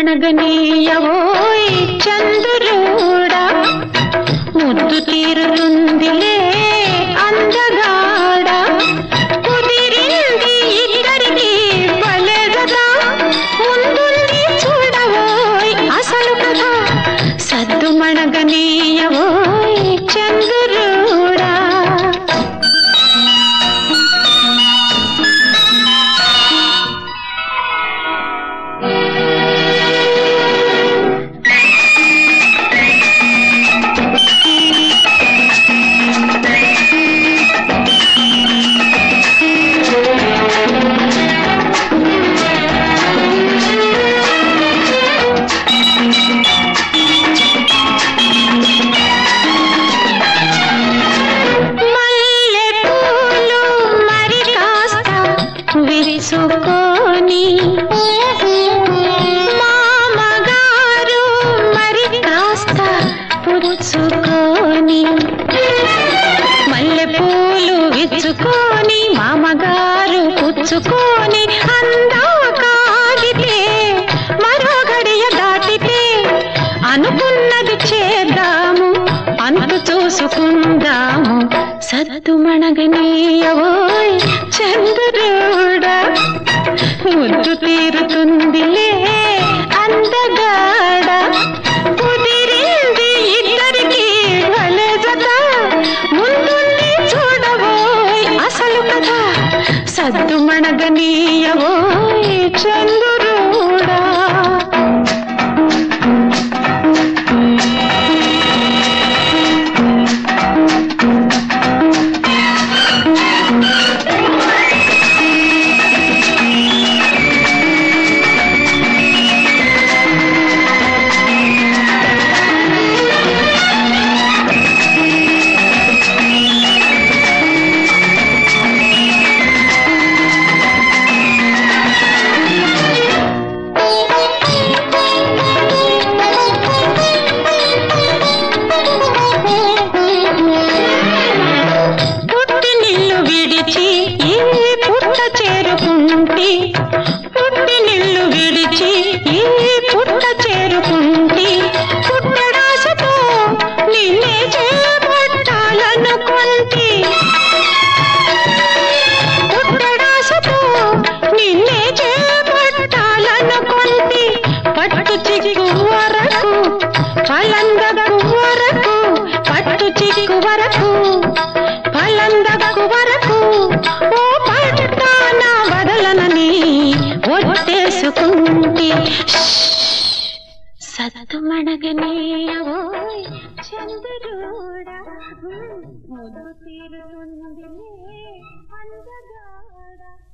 మనగనీయవోయ్ చంద్రుడా ముద్దు తీరుతుందిలే అందగాడ కుదిరింది ఇద్దరికి భలే గదా ముందుంది చూడవోయ్ అసలు కదా సద్దు మనగనీయవోయ్ చంద్రుడా విరుచుకొని మామగారు మరి కాస్త పుచ్చుకొని మల్లెపూలు విచ్చుకొని మామగారు పుచ్చుకొని అందాకాగితే మరో గడియ దాటితే అనుకున్నది చేద్దాము అంతు చూసుకుందాము సద్దు మనగనీయవోయ్ చంద్రుడా ముద్దు తీరుతుందిలే అందగాడ కుదిరింది ఇద్దరికి భలే జత ముందుంది చూడవోయ్ అసలు కదా సద్దు మనగనీయవోయ్ చంద్రుడా పుట్టి నిల్లు విడిచి ఈ పుట్ట చేరుకుంటి పుట్టడాసతో నిన్నే చేపట్టాలనుకుంటి పుట్టడాసతో నిన్నే చేపట్టాలనుకుంటి పట్టు చిక్కు వరకు పలందకు వరకు పట్టు చిక్కు వరకు పలందకు వరకు ఓ పట్టాన వదలనని ఒట్టేసుకుంటి సద్దు మనగనీయవోయ్ చంద్రుడా ముద్దు తీరుతుందిలే అందగాడ